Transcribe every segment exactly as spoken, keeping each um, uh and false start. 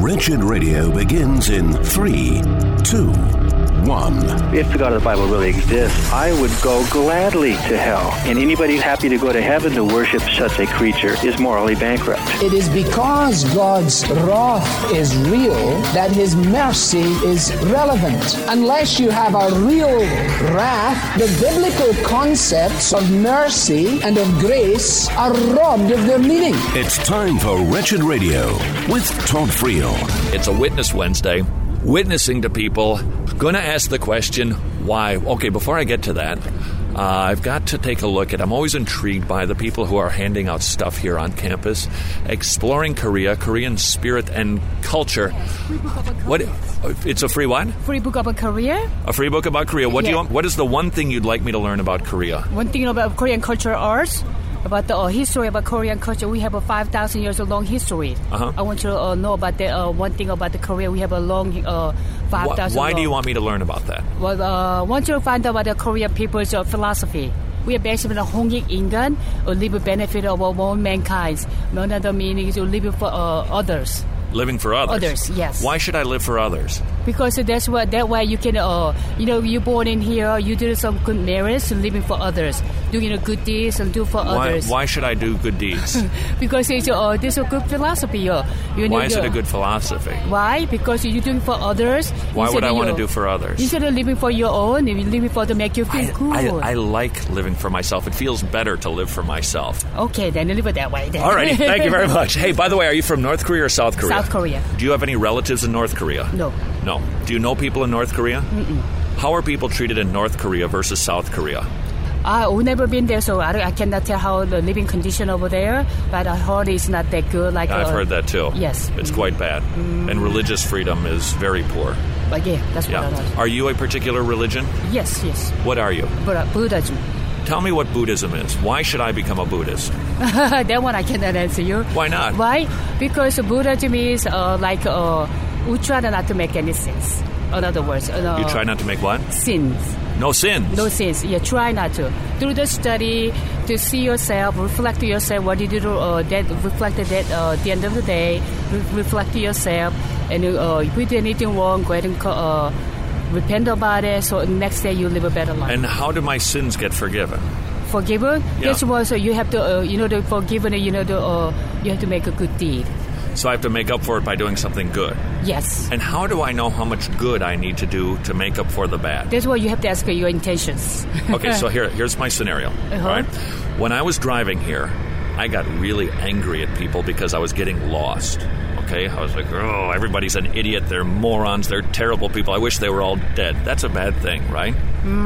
Wretched Radio begins in three, two, one. If the God of the Bible really exists, I would go gladly to hell. And anybody happy to go to heaven to worship such a creature is morally bankrupt. It is because God's wrath is real that His mercy is relevant. Unless you have a real wrath, the biblical concepts of mercy and of grace are robbed of their meaning. It's time for Wretched Radio with Todd Friel. It's a Witness Wednesday. Witnessing to people. Going to ask the question, why? Okay, before I get to that, uh, I've got to take a look at, I'm always intrigued by the people who are handing out stuff here on campus, exploring Korea, Korean spirit and culture. What? It's a free what? Free book about Korea. A free book about Korea. What yeah. do you want? What is the one thing you'd like me to learn about Korea? One thing about Korean culture, arts. About the uh, history about Korean culture, we have a five thousand years long history. Uh-huh. I want you to uh, know about the uh, one thing about the Korea. We have a long uh, five thousand. Why long. do you want me to learn about that? Well, I uh, want you to find out about the Korean people's uh, philosophy. We are basically a hongik ingan, or live a benefit of all mankind. Another meaning is to live for uh, others. Living for others? Others, yes. Why should I live for others? Because that's what that way you can, uh, you know, you're born in here, you do some good merits, living for others, doing a good deeds and do for why, others. Why should I do good deeds? Because it's uh, this is a good philosophy. Uh, you why need, is uh, it a good philosophy? Why? Because you're doing for others. Why would I want to do for others? Instead of living for your own, you're living for to make you feel I, good. I, I like living for myself. It feels better to live for myself. Okay, then live it that way. Then. All righty, thank you very much. Hey, by the way, are you from North Korea or South Korea? South Korea. Do you have any relatives in North Korea? No. No. Do you know people in North Korea? Mm-mm. How are people treated in North Korea versus South Korea? I've never been there, so I, I cannot tell how the living condition over there, but I heard it's not that good. Like I've uh, heard that too. Yes. It's quite bad. Mm. And religious freedom is very poor. But yeah, that's yeah. what I heard. Are you a particular religion? Yes, yes. What are you? But, Buddhism. Tell me what Buddhism is. Why should I become a Buddhist? That one I cannot answer you. Why not? Why? Because Buddhism is uh, like, uh, we try not to make any sins. In other words. Uh, you try not to make what? Sins. No sins? No sins. Yeah, try not to. Through the study, to see yourself, reflect to yourself what you did, uh, that reflected that uh, at the end of the day, re- reflect to yourself, and uh, if you did anything wrong, go ahead and uh, repent about it, so next day you live a better life. And how do my sins get forgiven? Forgiven? Yeah. That's why so you have to, uh, you know, the forgiven, you know, the, uh, you have to make a good deed. So I have to make up for it by doing something good? Yes. And how do I know how much good I need to do to make up for the bad? That's why you have to ask your intentions. Okay, so here, here's my scenario. Uh-huh. All right? When I was driving here, I got really angry at people because I was getting lost. Okay? I was like, oh, everybody's an idiot. They're morons. They're terrible people. I wish they were all dead. That's a bad thing, right?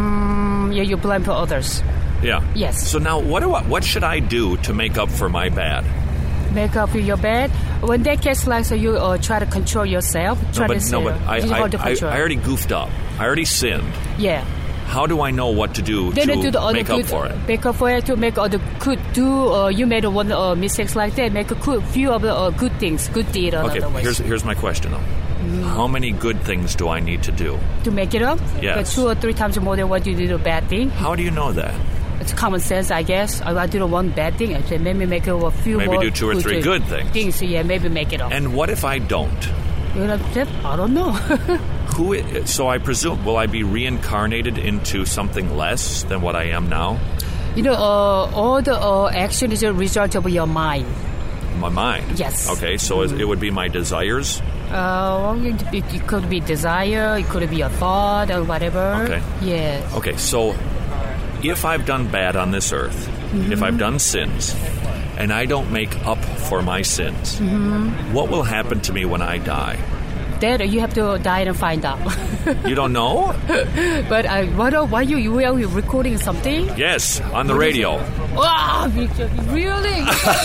Mm, yeah, you blame for others. Yeah. Yes. So now what do I, what should I do to make up for my bad? Make up for your bad. When that gets like, so you uh, try to control yourself. Try no, but, to no, but I, I, I, I already goofed up. I already sinned. Yeah. How do I know what to do then to do the make good, up for it? Make up for it, to make other good do. Uh, you made one uh, mistakes like that. Make a good, few of the uh, good things, good deed. Okay, here's here's my question though. Mm. How many good things do I need to do to make it up? Yes. But two or three times more than what you did a bad thing. How do you know that? It's common sense, I guess. I do the one bad thing. I say maybe make it a few maybe more. Maybe do two or three good things. Things, so yeah, maybe make it up. And what if I don't? You know, I don't know. Who? It, so I presume, will I be reincarnated into something less than what I am now? You know, uh, all the uh, action is a result of your mind. My mind? Yes. Okay, so mm. it would be my desires? Uh, it, it could be desire, it could be a thought or whatever. Okay. Yes. Okay, so if I've done bad on this earth, mm-hmm. if I've done sins, and I don't make up for my sins, mm-hmm. what will happen to me when I die? That you have to die and find out. You don't know? But I, what? Why you you are you recording something? Yes, on the what radio. Wow, really?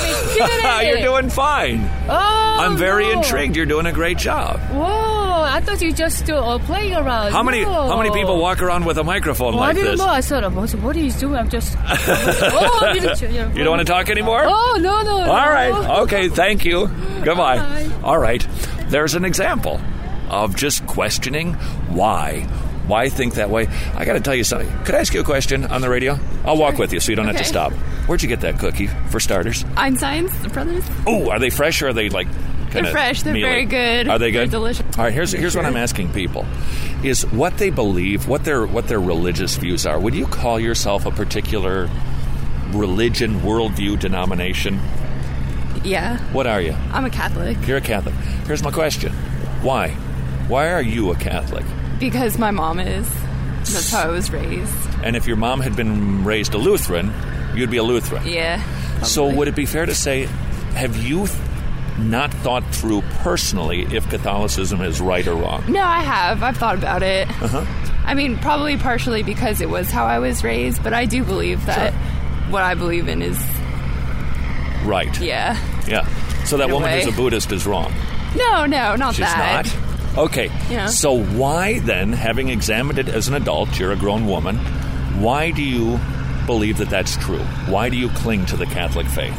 You You're doing fine. Oh, I'm very no. intrigued. You're doing a great job. Whoa, I thought you just uh, playing around. How many no. How many people walk around with a microphone well, like I didn't this? know. I thought, what are you doing? I'm just. oh, you don't want to talk anymore? Oh no no. All no. right. Okay. Thank you. Goodbye. Bye. All right. There's an example of just questioning why. Why think that way? I got to tell you something. Could I ask you a question on the radio? I'll walk with you so you don't okay. have to stop. Where'd you get that cookie, for starters? Einstein's Brothers. Oh, are they fresh or are they like Kinda They're fresh. They're mealy. very good. Are they good? They're delicious. All right, here's here's what I'm asking people: is what they believe, what their what their religious views are. Would you call yourself a particular religion, worldview, denomination? Yeah. What are you? I'm a Catholic. You're a Catholic. Here's my question: why? Why are you a Catholic? Because my mom is. That's how I was raised. And if your mom had been raised a Lutheran, you'd be a Lutheran. Yeah. So probably. would it be fair to say, have you th- not thought through personally if Catholicism is right or wrong? No, I have. I've thought about it. Uh-huh. I mean, probably partially because it was how I was raised, but I do believe that Sure. what I believe in is, Right. yeah. Yeah. So that In a woman way. who's a Buddhist is wrong. No, no, not She's that. not? Okay. Yeah. So why then, having examined it as an adult, you're a grown woman, why do you believe that that's true? Why do you cling to the Catholic faith?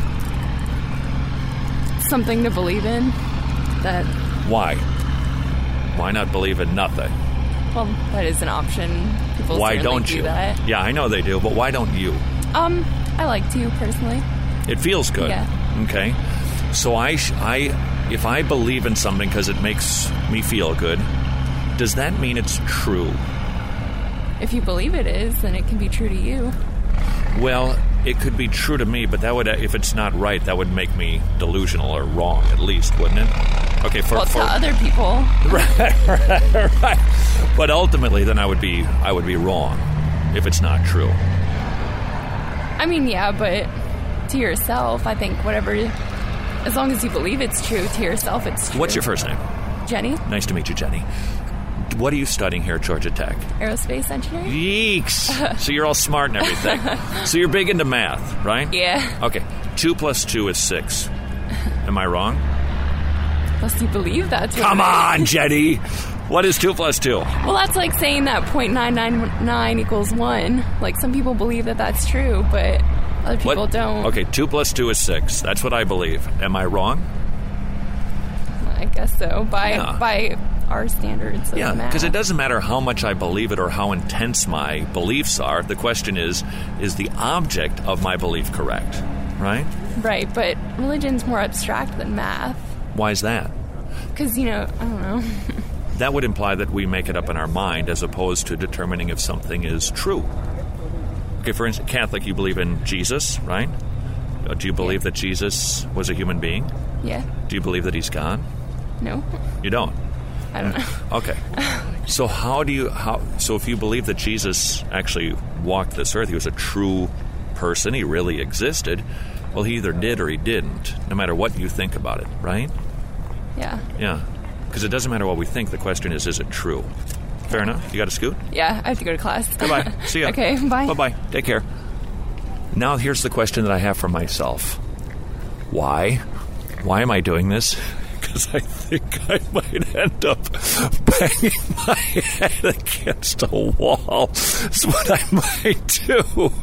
Something to believe in. That, Why? Why not believe in nothing? well, that is an option. People Why certainly don't do you? that. Yeah, I know they do, but why don't you? Um, I like to, personally. It feels good. Yeah. Okay. So I, sh- I, if I believe in something because it makes me feel good, does that mean it's true? If you believe it is, then it can be true to you. Well, it could be true to me, but that would, if it's not right, that would make me delusional or wrong, at least, wouldn't it? Okay, for, Well, for to other people. right, right, right. But ultimately, then I would be, I would be wrong if it's not true. I mean, yeah, but to yourself, I think whatever, as long as you believe it's true, to yourself it's true. What's your first name? Jenny, Nice to meet you, Jenny. What are you studying here at Georgia Tech? aerospace engineer? Yeeks. So you're all smart and everything. So you're big into math, right? Yeah. Okay. Two plus two is six. Am I wrong? Unless you believe that's what Come it is. on, Jenny. What is two plus two? Well, that's like saying that point nine nine nine equals one. Like, some people believe that that's true, but other people What? don't. Okay, two plus two is six. That's what I believe. Am I wrong? I guess so. By Yeah. by our standards of Yeah, math. because it doesn't matter how much I believe it or how intense my beliefs are. The question is, is the object of my belief correct? Right? Right, but religion's more abstract than math. Why is that? Because, you know, I don't know. That would imply that we make it up in our mind as opposed to determining if something is true. Okay, for instance, Catholic, you believe in Jesus, right? Uh, Do you believe that Jesus was a human being? Yeah. Do you believe that he's gone? No. You don't? I don't know. Okay. So how do you, how, so if you believe that Jesus actually walked this earth, he was a true person, he really existed, well, he either did or he didn't, no matter what you think about it, right? Yeah. Yeah. Because it doesn't matter what we think, the question is, is it true? Fair enough. You got to scoot? Yeah, I have to go to class. Goodbye. See ya. Okay, bye. Bye-bye. Take care. Now here's the question that I have for myself. Why? Why am I doing this? Because I think I might end up banging my head against a wall. That's what I might do.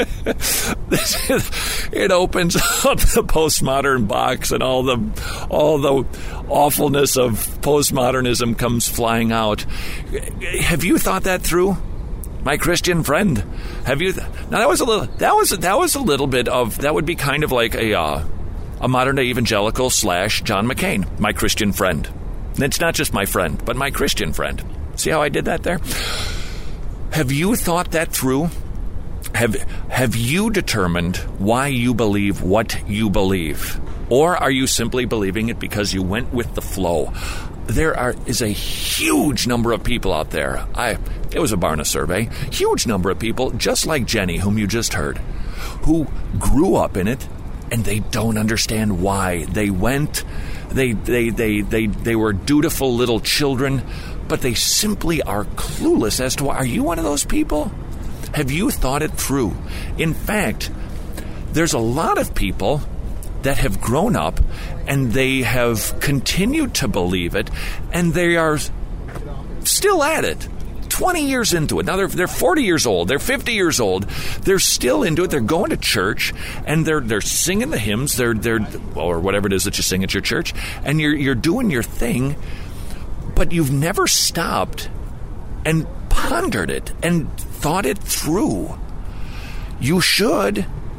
This is, it opens up the postmodern box, and all the all the awfulness of postmodernism comes flying out. Have you thought that through, my Christian friend? Have you? Th- now that was a little. That was that was a little bit of. That would be kind of like a. Uh, A modern-day evangelical slash John McCain, my Christian friend. And it's not just my friend, but my Christian friend. See how I did that there? Have you thought that through? Have Have you determined why you believe what you believe? Or are you simply believing it because you went with the flow? There are is a huge number of people out there. I It was a Barna survey. Huge number of people, just like Jenny, whom you just heard, who grew up in it, and they don't understand why. They went, they, they, they, they, they were dutiful little children, but they simply are clueless as to why. Are you one of those people? Have you thought it through? In fact, there's a lot of people that have grown up and they have continued to believe it, and they are still at it. twenty years into it. Now they're they're forty years old. They're fifty years old. They're still into it. They're going to church and they're they're singing the hymns. They're they're or whatever it is that you sing at your church, and you're you're doing your thing, but you've never stopped and pondered it and thought it through. You should.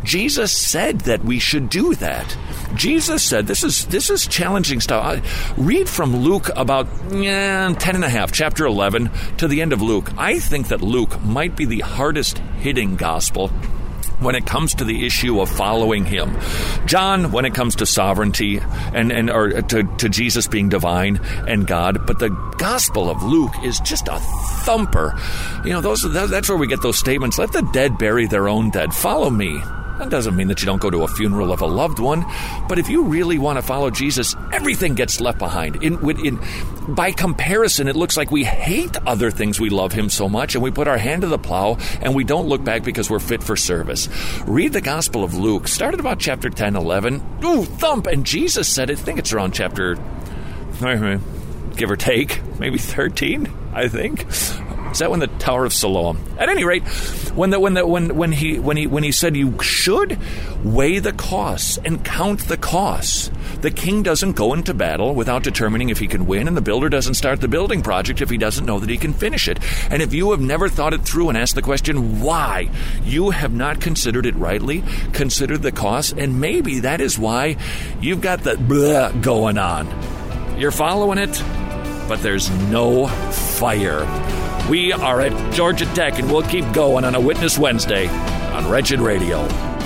Jesus said that we should do that. Jesus said, this is this is challenging stuff. I, read from Luke about eh, ten and a half, chapter eleven, to the end of Luke. I think that Luke might be the hardest hitting gospel when it comes to the issue of following him. John, when it comes to sovereignty and, and or to, to Jesus being divine and God, but the Gospel of Luke is just a thumper. You know, those that's where we get those statements, let the dead bury their own dead. Follow me. That doesn't mean that you don't go to a funeral of a loved one, but if you really want to follow Jesus, everything gets left behind. In, in, by comparison, it looks like we hate other things we love him so much, and we put our hand to the plow, and we don't look back because we're fit for service. Read the Gospel of Luke. Start at about chapter ten, eleven. Ooh, thump! And Jesus said it. I think it's around chapter, give or take, maybe thirteen, I think. Is that when the Tower of Siloam? At any rate, when the, when the, when when he when he when he said you should weigh the costs and count the costs. The king doesn't go into battle without determining if he can win, and the builder doesn't start the building project if he doesn't know that he can finish it. And if you have never thought it through and asked the question why, you have not considered it rightly, considered the costs, and maybe that is why you've got the blah going on. You're following it, but there's no fire. We are at Georgia Tech, and we'll keep going on a Witness Wednesday on Wretched Radio.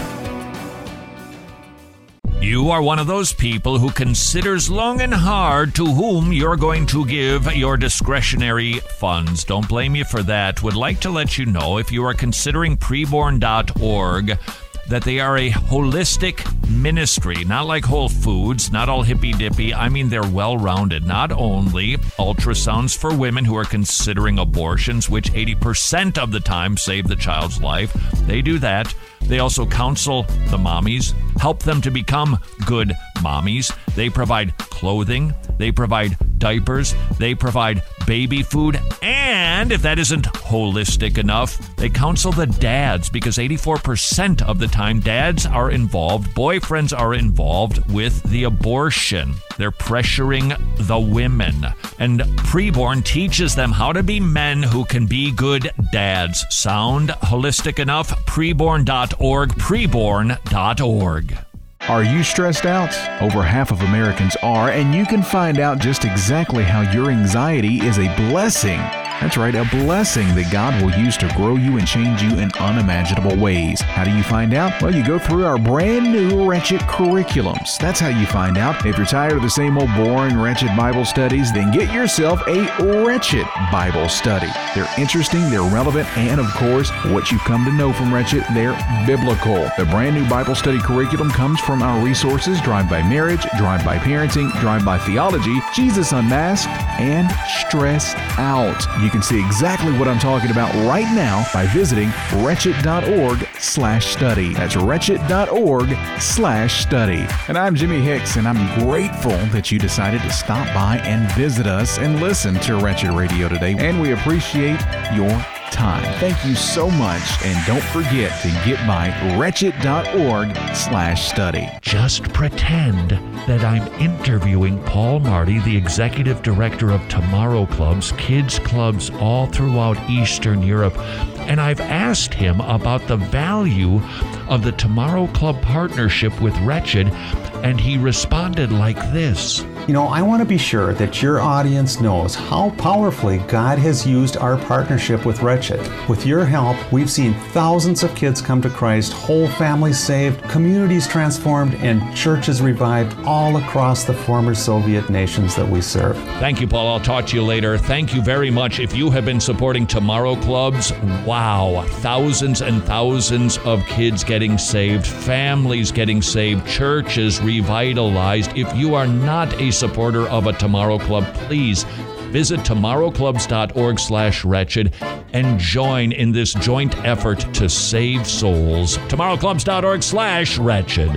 You are one of those people who considers long and hard to whom you're going to give your discretionary funds. Don't blame you for that. Would like to let you know, if you are considering preborn dot org, that they are a holistic ministry, not like Whole Foods, not all hippy-dippy. I mean, they're well-rounded. Not only ultrasounds for women who are considering abortions, which eighty percent of the time save the child's life. They do that. They also counsel the mommies, help them to become good mommies. They provide clothing. They provide diapers. They provide baby food. And if that isn't holistic enough, they counsel the dads, because eighty-four percent of the time dads are involved, boyfriends are involved with the abortion. They're pressuring the women. And Preborn teaches them how to be men who can be good dads. Sound holistic enough? preborn dot org, preborn dot org. Are you stressed out? Over half of Americans are, and you can find out just exactly how your anxiety is a blessing. That's right, a blessing that God will use to grow you and change you in unimaginable ways. How do you find out? Well, you go through our brand new Wretched curriculums. That's how you find out. If you're tired of the same old boring, wretched Bible studies, then get yourself a Wretched Bible study. They're interesting, they're relevant, and of course, what you've come to know from Wretched, they're biblical. The brand new Bible study curriculum comes from our resources, Drive by Marriage, Drive by Parenting, Drive by Theology, Jesus Unmasked, and Stressed Out. You can see exactly what I'm talking about right now by visiting wretched dot org slash study. That's wretched dot org slash study. And I'm Jimmy Hicks, and I'm grateful that you decided to stop by and visit us and listen to Wretched Radio today. And we appreciate your time. Thank you so much, and don't forget to get by wretched dot org slash study. Just pretend that I'm interviewing Paul Marty, the executive director of Tomorrow Clubs, kids clubs all throughout Eastern Europe, and I've asked him about the value of the Tomorrow Club partnership with Wretched, and he responded like this. You know, I want to be sure that your audience knows how powerfully God has used our partnership with Wretched. With your help, we've seen thousands of kids come to Christ, whole families saved, communities transformed, and churches revived all across the former Soviet nations that we serve. Thank you, Paul. I'll talk to you later. Thank you very much. If you have been supporting Tomorrow Clubs, wow, thousands and thousands of kids getting saved, families getting saved, churches revitalized. If you are not a supporter of a Tomorrow Club, please visit tomorrow clubs dot org slash wretched and join in this joint effort to save souls. tomorrow clubs dot org slash wretched.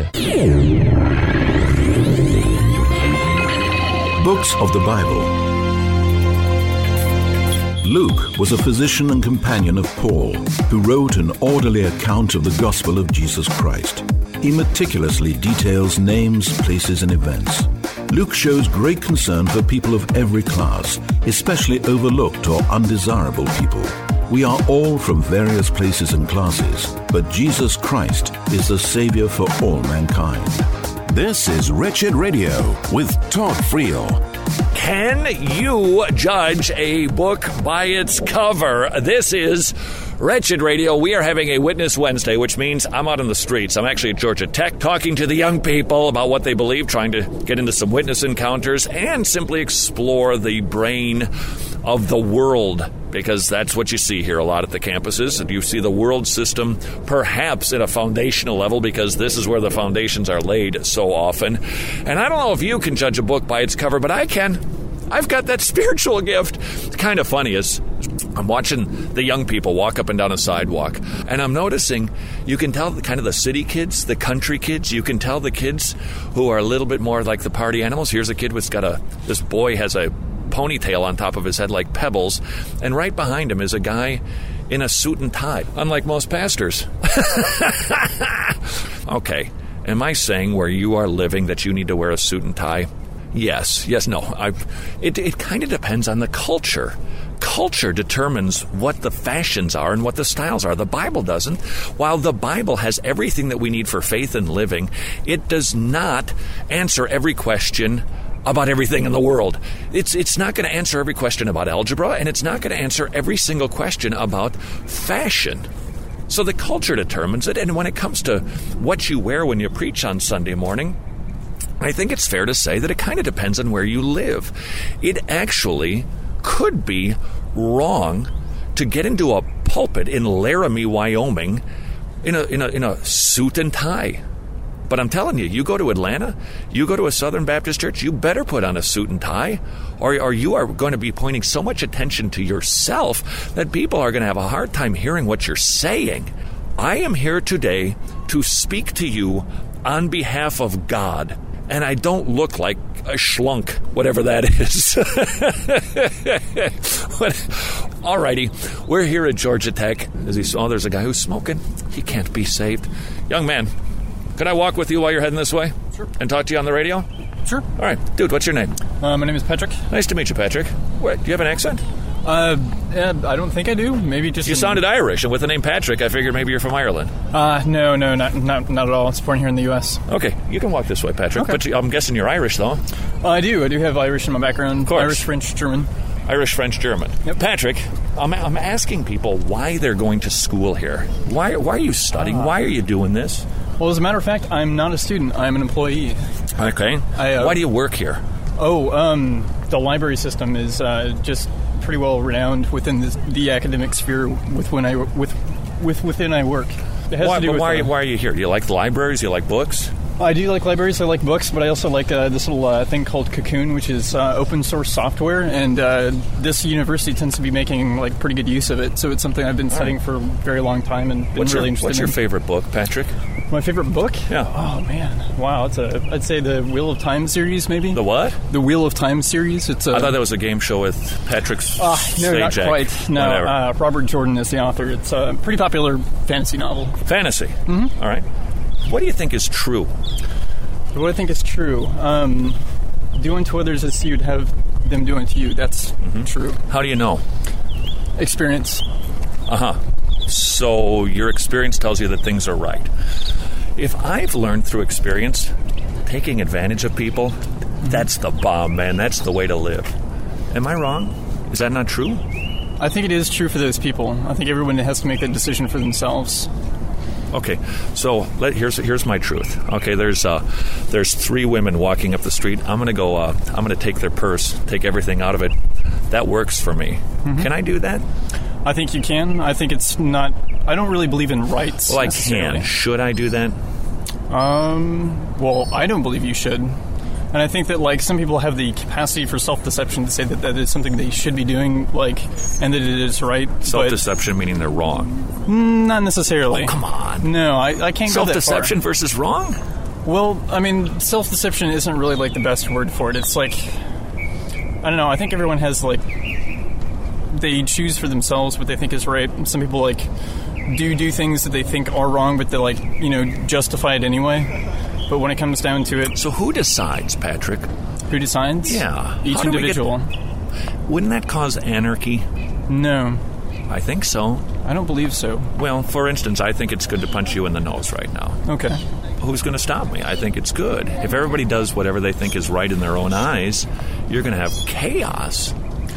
Books of the Bible. Luke was a physician and companion of Paul, who wrote an orderly account of the gospel of Jesus Christ. He meticulously details names, places, and events. Luke shows great concern for people of every class, especially overlooked or undesirable people. We are all from various places and classes, but Jesus Christ is the Savior for all mankind. This is Wretched Radio with Todd Friel. Can you judge a book by its cover? This is Wretched Radio. We are having a Witness Wednesday, which means I'm out on the streets. I'm actually at Georgia Tech talking to the young people about what they believe, trying to get into some witness encounters and simply explore the brain of the world, because that's what you see here a lot at the campuses. You see the world system perhaps at a foundational level, because this is where the foundations are laid so often. And I don't know if you can judge a book by its cover, but I can. I've got that spiritual gift. It's kind of funny is I'm watching the young people walk up and down a sidewalk, and I'm noticing you can tell the, kind of the city kids, the country kids. You can tell the kids who are a little bit more like the party animals. Here's a kid who's got a, this boy has a ponytail on top of his head like pebbles, and right behind him is a guy in a suit and tie, unlike most pastors. Okay, am I saying where you are living that you need to wear a suit and tie? Yes, yes, no. I, it it kind of depends on the culture. Culture determines what the fashions are and what the styles are. The Bible doesn't. While the Bible has everything that we need for faith and living, it does not answer every question about everything in the world. It's it's not going to answer every question about algebra, and it's not going to answer every single question about fashion. So the culture determines it, and when it comes to what you wear when you preach on Sunday morning, I think it's fair to say that it kind of depends on where you live. It actually could be wrong to get into a pulpit in Laramie, Wyoming, in a in a in a suit and tie. But I'm telling you, you go to Atlanta, you go to a Southern Baptist church, you better put on a suit and tie, or, or you are going to be pointing so much attention to yourself that people are going to have a hard time hearing what you're saying. I am here today to speak to you on behalf of God, and I don't look like a schlunk, whatever that is. Alrighty, we're here at Georgia Tech. As he saw, there's a guy who's smoking. He can't be saved. Young man, can I walk with you while you're heading this way? Sure. And talk to you on the radio? Sure. All right. Dude, what's your name? Uh, my name is Patrick. Nice to meet you, Patrick. What, do you have an accent? Uh, yeah, I don't think I do. Maybe just... You in... sounded Irish, and with the name Patrick, I figured maybe you're from Ireland. Uh, no, no, not not, not at all. I was born here in the U S Okay, you can walk this way, Patrick. Okay. But you, I'm guessing you're Irish, though. Uh, I do. I do have Irish in my background. Of course. Irish, French, German. Irish, French, German. Yep. Patrick, I'm, I'm asking people why they're going to school here. Why, why are you studying? Uh, why are you doing this? Well, as a matter of fact, I'm not a student. I'm an employee. Okay. I, uh, why do you work here? Oh, um, the library system is uh, just pretty well renowned within this, the academic sphere with when I with with within I work. It has Why, to do but with, why, are you, uh, why are you here? Do you like libraries? Do you like books? I do like libraries. I like books, but I also like uh, this little uh, thing called Cocoon, which is uh, open source software, and uh, this university tends to be making like pretty good use of it. So it's something I've been studying right. for a very long time and been what's really your, interested What's in. your favorite book, Patrick? My favorite book? Yeah. Oh man, wow! It's a I'd say the Wheel of Time series, maybe. The what? The Wheel of Time series. It's a, I thought that was a game show with Patrick's. Uh, no, not Sajak. quite. No, uh, Robert Jordan is the author. It's a pretty popular fantasy novel. Fantasy. Mm-hmm. All right. What do you think is true? What I think is true. Um, do unto others as you'd have them do unto you. That's mm-hmm. true. How do you know? Experience. Uh-huh. So your experience tells you that things are right. If I've learned through experience, taking advantage of people, that's the bomb, man. That's the way to live. Am I wrong? Is that not true? I think it is true for those people. I think everyone has to make that decision for themselves. Okay, so let, here's here's my truth. Okay, there's uh, there's three women walking up the street. I'm gonna go. Uh, I'm gonna take their purse, take everything out of it. That works for me. Mm-hmm. Can I do that? I think you can. I think it's not. I don't really believe in rights. Well, I can. Should I do that? Um. Well, I don't believe you should. And I think that, like, some people have the capacity for self-deception to say that that is something they should be doing, like, and that it is right. Self-deception meaning they're wrong? Not necessarily. Oh, come on. No, I, I can't go that far. Self-deception versus wrong? Well, I mean, self-deception isn't really, like, the best word for it. It's like, I don't know, I think everyone has, like, they choose for themselves what they think is right. Some people, like, do do things that they think are wrong, but they, like, you know, justify it anyway. But when it comes down to it... So who decides, Patrick? Who decides? Yeah. Each individual. Get... Wouldn't that cause anarchy? No. I think so. I don't believe so. Well, for instance, I think it's good to punch you in the nose right now. Okay. Who's going to stop me? I think it's good. If everybody does whatever they think is right in their own eyes, you're going to have chaos.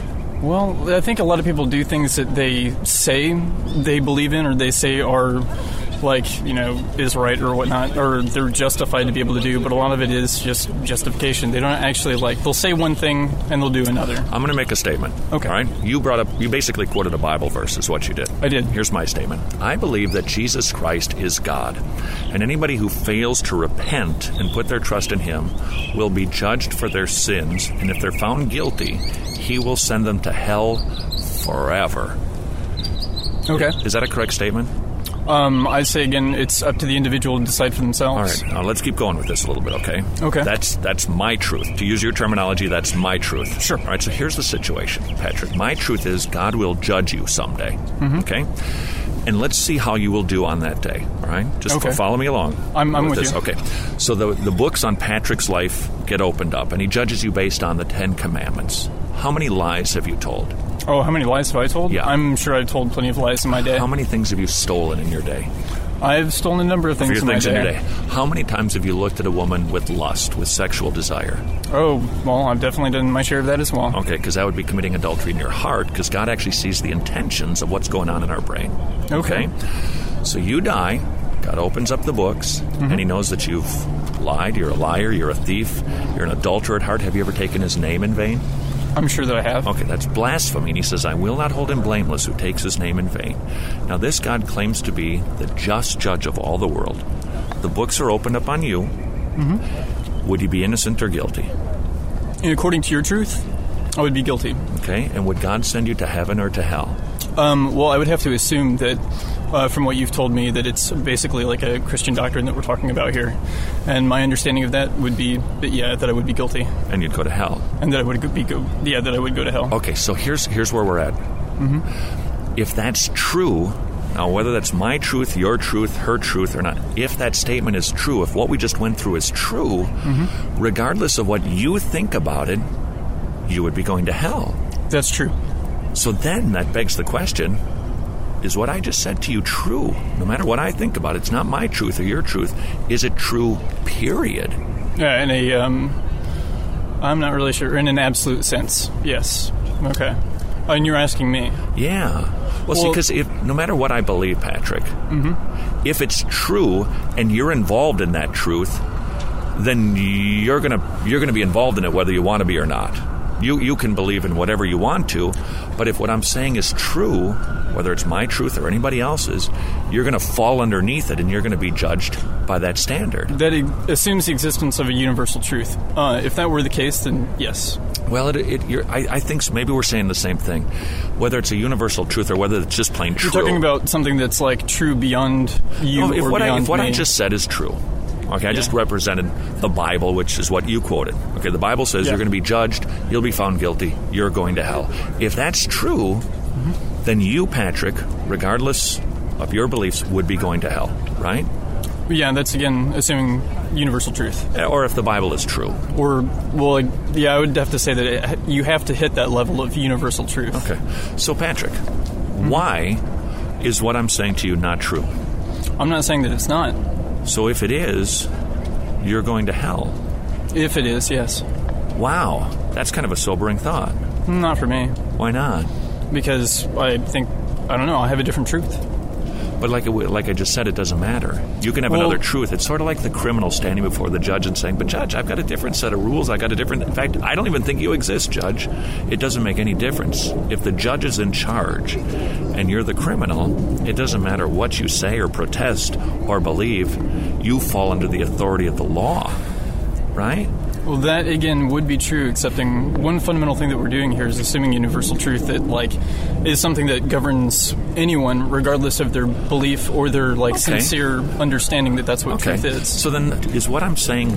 Well, I think a lot of people do things that they say they believe in or they say are, like, you know, is right or whatnot, or they're justified to be able to do, but a lot of it is just justification. They don't actually, like, they'll say one thing and they'll do another. I'm going to make a statement. Okay. All right? You brought up, you basically quoted a Bible verse is what you did. I did. Here's my statement. I believe that Jesus Christ is God, and anybody who fails to repent and put their trust in him will be judged for their sins, and if they're found guilty, he will send them to hell forever. Okay. Is that a correct statement? Um, I'd say, again, it's up to the individual to decide for themselves. All right. Now, let's keep going with this a little bit, okay? Okay. That's that's my truth. To use your terminology, that's my truth. Sure. All right, so here's the situation, Patrick. My truth is God will judge you someday, mm-hmm. okay? And let's see how you will do on that day, all right? Just okay. follow me along. I'm, I'm with, with this. you. Okay. So the, the books on Patrick's life get opened up, and he judges you based on the Ten Commandments. How many lies have you told? Oh, how many lies have I told? Yeah. I'm sure I've told plenty of lies in my day. How many things have you stolen in your day? I've stolen a number of things, in, things my in day. your day. How many times have you looked at a woman with lust, with sexual desire? Oh, well, I've definitely done my share of that as well. Okay, because that would be committing adultery in your heart, because God actually sees the intentions of what's going on in our brain. Okay. okay? So you die, God opens up the books, mm-hmm. and he knows that you've lied, you're a liar, you're a thief, you're an adulterer at heart. Have you ever taken his name in vain? I'm sure that I have. Okay, that's blasphemy. And he says, I will not hold him blameless who takes his name in vain. Now, this God claims to be the just judge of all the world. The books are opened up on you. Mm-hmm. Would you be innocent or guilty? And according to your truth, I would be guilty. Okay, and would God send you to heaven or to hell? Um, well, I would have to assume that, uh, from what you've told me, that it's basically like a Christian doctrine that we're talking about here. And my understanding of that would be that, yeah, that I would be guilty. And you'd go to hell. And that I would be go, yeah, that I would go to hell. Okay, so here's here's where we're at. Mm-hmm. If that's true, now whether that's my truth, your truth, her truth or not, if that statement is true, if what we just went through is true, mm-hmm. regardless of what you think about it, you would be going to hell. That's true. So then that begs the question, is what I just said to you true? No matter what I think about it, it's not my truth or your truth. Is it true, period? Yeah, in a, um, I'm not really sure. In an absolute sense, yes. Okay. Oh, and you're asking me? Yeah. Well, well see, because if no matter what I believe, Patrick, mm-hmm. if it's true and you're involved in that truth, then you're gonna you're gonna be involved in it whether you want to be or not. You you can believe in whatever you want to, but if what I'm saying is true, whether it's my truth or anybody else's, you're going to fall underneath it and you're going to be judged by that standard. That assumes the existence of a universal truth. Uh, if that were the case, then yes. Well, it, it, you're, I, I think so. Maybe we're saying the same thing, whether it's a universal truth or whether it's just plain true. You're talking about something that's like true beyond you no, if or what beyond I, if what me. I just said is true. Okay, I yeah. just represented the Bible, which is what you quoted. Okay, the Bible says yeah. you're going to be judged, you'll be found guilty, you're going to hell. If that's true, mm-hmm. then you, Patrick, regardless of your beliefs, would be going to hell, right? Yeah, that's, again, assuming universal truth. Or if the Bible is true. Or, well, yeah, I would have to say that it, you have to hit that level of universal truth. Okay. So, Patrick, mm-hmm. why is what I'm saying to you not true? I'm not saying that it's not. So if it is, you're going to hell. If it is, yes. Wow. That's kind of a sobering thought. Not for me. Why not? Because I think, I don't know, I have a different truth. But like like I just said, it doesn't matter. You can have well, another truth. It's sort of like the criminal standing before the judge and saying, but Judge, I've got a different set of rules. I got a different... In fact, I don't even think you exist, Judge. It doesn't make any difference. If the judge is in charge and you're the criminal, it doesn't matter what you say or protest or believe. You fall under the authority of the law, right? Well, that, again, would be true, excepting one fundamental thing that we're doing here is assuming universal truth that, like, is something that governs anyone, regardless of their belief or their, like, okay. sincere understanding that that's what okay. truth is. So then, is what I'm saying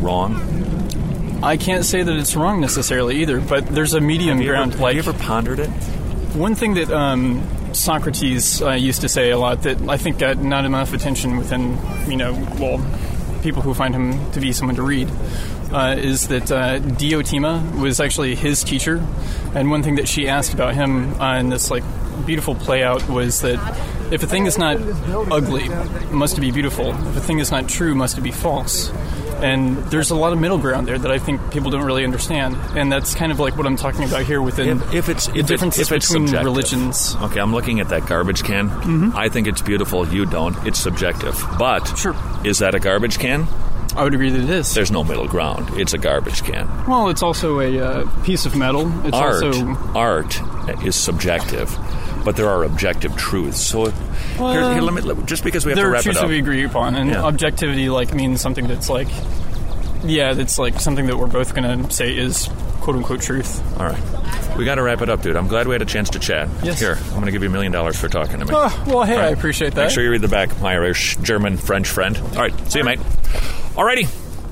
wrong? I can't say that it's wrong necessarily either, but there's a medium have ground. Ever, like, have you ever pondered it? One thing that um, Socrates uh, used to say a lot that I think got not enough attention within, you know, well, people who find him to be someone to read, uh, is that uh, Diotima was actually his teacher, and one thing that she asked about him uh, in this like beautiful play out was that if a thing is not ugly, must it be beautiful. If a thing is not true, must it be false. And there's a lot of middle ground there that I think people don't really understand, and that's kind of like what I'm talking about here within if, if it's the if differences it, if it's between subjective. religions. Okay, I'm looking at that garbage can. Mm-hmm. I think it's beautiful. You don't. It's subjective. But sure. Is that a garbage can? I would agree that it is. There's no middle ground. It's a garbage can. Well, it's also a uh, piece of metal. It's art, also art is subjective, but there are objective truths. So, well, here, here, let me, just because we have to wrap it up. There are truths that we agree upon, and yeah. objectivity like means something that's like, yeah, that's like something that we're both going to say is quote unquote truth. All right. We got to wrap it up, dude. I'm glad we had a chance to chat. Yes. Here, I'm going to give you a million dollars for talking to me. Oh, well, hey, right. I appreciate that. Make sure you read the back, my Irish, German, French friend. All right. See you, mate. All righty.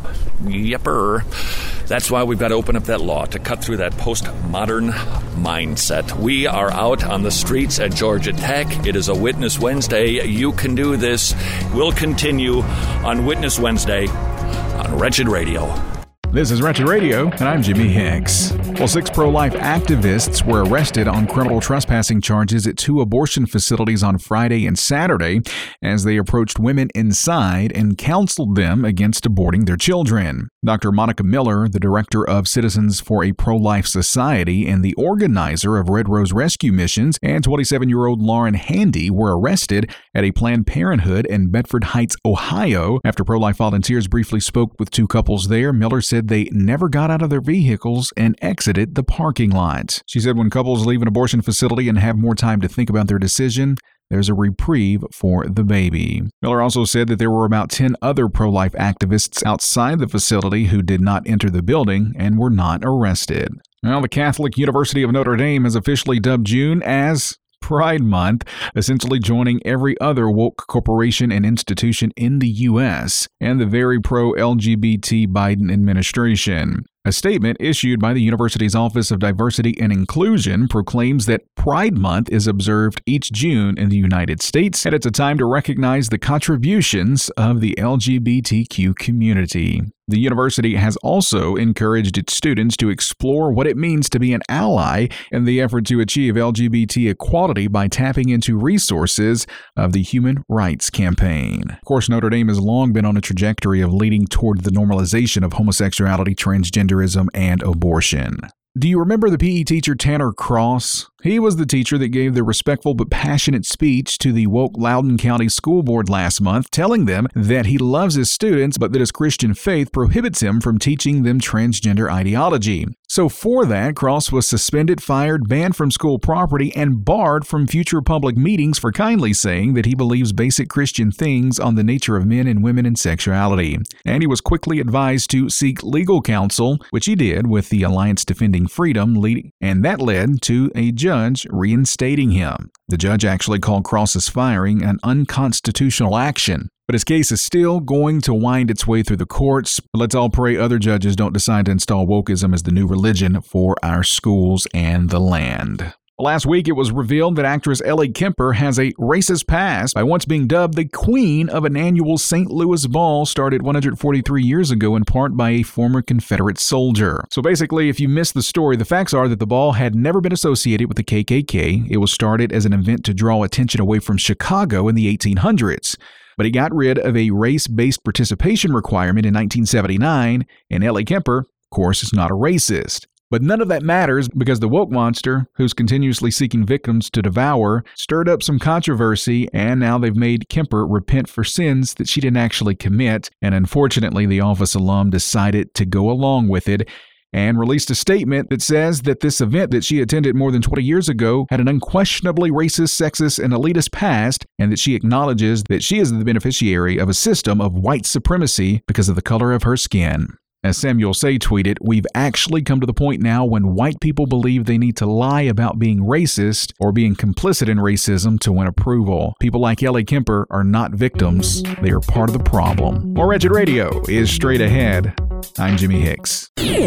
Yepper. That's why we've got to open up that law to cut through that postmodern mindset. We are out on the streets at Georgia Tech. It is a Witness Wednesday. You can do this. We'll continue on Witness Wednesday on Wretched Radio. This is Wretched Radio, and I'm Jimmy Hicks. Well, six pro-life activists were arrested on criminal trespassing charges at two abortion facilities on Friday and Saturday as they approached women inside and counseled them against aborting their children. Doctor Monica Miller, the director of Citizens for a Pro-Life Society and the organizer of Red Rose Rescue Missions, and twenty-seven-year-old Lauren Handy were arrested at a Planned Parenthood in Bedford Heights, Ohio. After pro-life volunteers briefly spoke with two couples there, Miller said they never got out of their vehicles and exited the parking lot. She said when couples leave an abortion facility and have more time to think about their decision, there's a reprieve for the baby. Miller also said that there were about ten other pro-life activists outside the facility who did not enter the building and were not arrested. Now, the Catholic University of Notre Dame has officially dubbed June as Pride Month, essentially joining every other woke corporation and institution in the U S and the very pro-L G B T Biden administration. A statement issued by the university's Office of Diversity and Inclusion proclaims that Pride Month is observed each June in the United States, and it's a time to recognize the contributions of the L G B T Q community. The university has also encouraged its students to explore what it means to be an ally in the effort to achieve L G B T equality by tapping into resources of the Human Rights Campaign. Of course, Notre Dame has long been on a trajectory of leading toward the normalization of homosexuality, transgenderism, and abortion. Do you remember the P E teacher Tanner Cross? He was the teacher that gave the respectful but passionate speech to the woke Loudoun County School Board last month, telling them that he loves his students, but that his Christian faith prohibits him from teaching them transgender ideology. So for that, Cross was suspended, fired, banned from school property, and barred from future public meetings for kindly saying that he believes basic Christian things on the nature of men and women and sexuality. And he was quickly advised to seek legal counsel, which he did with the Alliance Defending Freedom, leading, and that led to a judge reinstating him. The judge actually called Cross's firing an unconstitutional action. But his case is still going to wind its way through the courts. Let's all pray other judges don't decide to install wokeism as the new religion for our schools and the land. Last week, it was revealed that actress Ellie Kemper has a racist past by once being dubbed the queen of an annual Saint Louis ball started one hundred forty-three years ago in part by a former Confederate soldier. So basically, if you missed the story, the facts are that the ball had never been associated with the K K K. It was started as an event to draw attention away from Chicago in the eighteen hundreds. But he got rid of a race-based participation requirement in nineteen seventy-nine, and Ellie Kemper, of course, is not a racist. But none of that matters because the woke monster, who's continuously seeking victims to devour, stirred up some controversy, and now they've made Kemper repent for sins that she didn't actually commit. And unfortunately, the Office alum decided to go along with it and released a statement that says that this event that she attended more than twenty years ago had an unquestionably racist, sexist, and elitist past, and that she acknowledges that she is the beneficiary of a system of white supremacy because of the color of her skin. As Samuel Say tweeted, we've actually come to the point now when white people believe they need to lie about being racist or being complicit in racism to win approval. People like Ellie Kemper are not victims. They are part of the problem. More Wretched Radio is straight ahead. I'm Jimmy Hicks.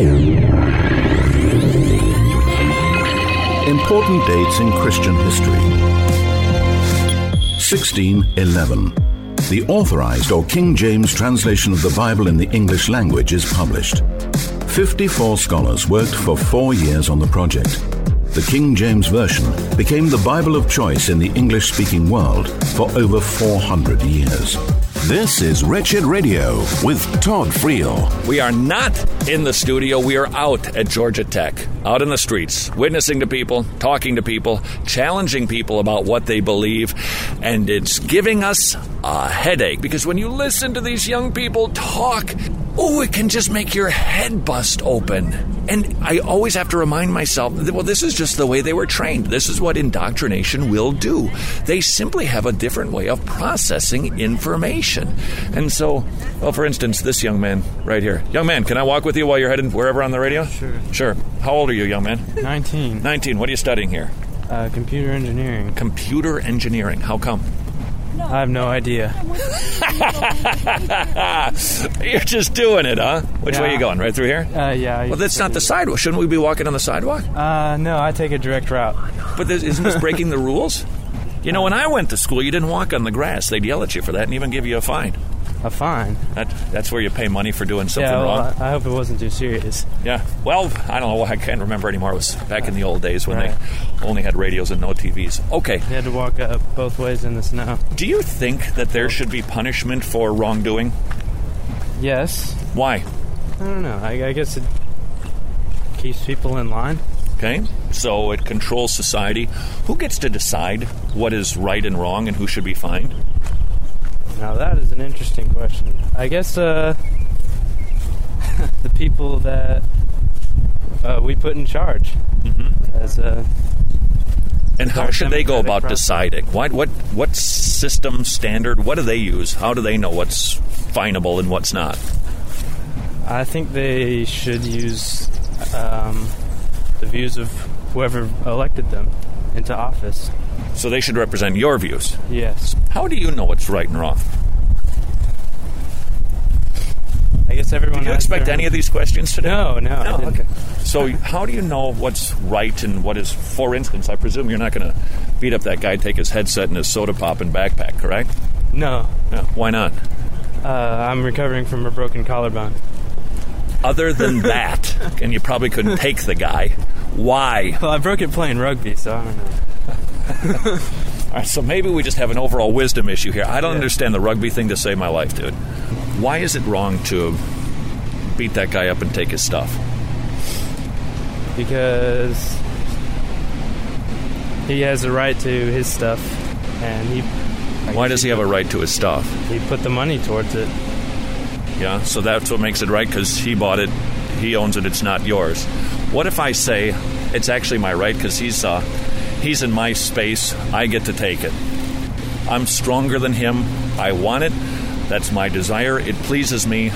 Important dates in Christian history. sixteen eleven. The Authorized or King James translation of the Bible in the English language is published. fifty-four scholars worked for four years on the project. The King James Version became the Bible of choice in the English-speaking world for over four hundred years. This is Wretched Radio with Todd Friel. We are not in the studio. We are out at Georgia Tech, out in the streets, witnessing to people, talking to people, challenging people about what they believe. And it's giving us a headache because when you listen to these young people talk, oh, it can just make your head bust open. And I always have to remind myself that, well, this is just the way they were trained. This is what indoctrination will do. They simply have a different way of processing information. And so, well, for instance, this young man right here. Young man, can I walk with you while you're heading wherever on the radio? Sure. Sure. How old are you, young man? nineteen. nineteen. What are you studying here? Uh, computer engineering. Computer engineering. How come? I have no idea. You're just doing it, huh? Which yeah. way are you going? Right through here? Uh, yeah. Well, that's not the sidewalk. Shouldn't we be walking on the sidewalk? Uh, no, I take a direct route. But this, isn't this breaking the rules? You know, when I went to school, you didn't walk on the grass. They'd yell at you for that and even give you a fine. A fine? That, that's where you pay money for doing something yeah, well, wrong. I hope it wasn't too serious. Yeah. Well, I don't know. I can't remember anymore. It was back in the old days when right. they only had radios and no T Vs. Okay. You had to walk uh, both ways in the snow. Do you think that there should be punishment for wrongdoing? Yes. Why? I don't know. I, I guess it keeps people in line. Okay. So it controls society. Who gets to decide what is right and wrong and who should be fined? Now that is an interesting question. I guess uh, the people that uh, we put in charge. Mm-hmm. As uh, and how should they go about process. deciding? What what what system standard? What do they use? How do they know what's finable and what's not? I think they should use um, the views of whoever elected them into office. So they should represent your views? Yes. How do you know what's right and wrong? I guess everyone Did you has expect their any of these questions today? No, no. No, I didn't. okay. So how do you know what's right and what is, for instance, I presume you're not going to beat up that guy, take his headset and his soda pop and backpack, correct? No. No. Why not? Uh, I'm recovering from a broken collarbone. Other than that, and you probably couldn't take the guy, why? Well, I broke it playing rugby, so I don't know. All right, so maybe we just have an overall wisdom issue here. I don't yeah. understand the rugby thing to save my life, dude. Why is it wrong to beat that guy up and take his stuff? Because he has a right to his stuff, and he... Why does he have a right to his stuff? He put the money towards it. Yeah, so that's what makes it right, because he bought it, he owns it, it's not yours. What if I say it's actually my right because he's uh, he's in my space, I get to take it. I'm stronger than him, I want it, that's my desire, it pleases me.